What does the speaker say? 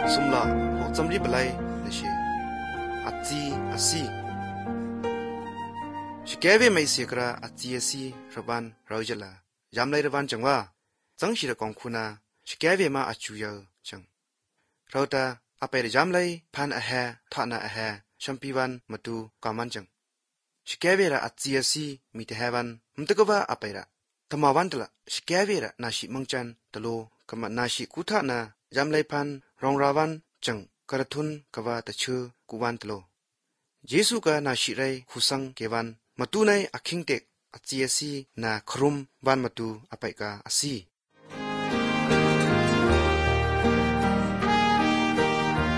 สมละหกจำรีบไลเลเชอัจจีอัสซีสแกเวไม่เสียกระอัจจีอัสซีระบันเราจะละยามไลระบันจังว่าจังชีระกองคุณาสแกเวมาอัจจุยจังเราตาอไปยามไลพันอะแฮทานาอะแฮชัมปีวันมาดูกามันจังสแกเวระอัจจีอัสซีมีแต่เฮวันมตะกว่าอไประธรรมวันตละสแกเวระนาชิมังจันตโลกำนาชิกุทานายามไลพันรองราวันจังกระทุนกว่าตะเชอกุวันตโลเยซูกานาชิไรหุสังเกวันมาตูในอคิงเตกอจีเอซีนาครุมวันมาตูอไปกาอซี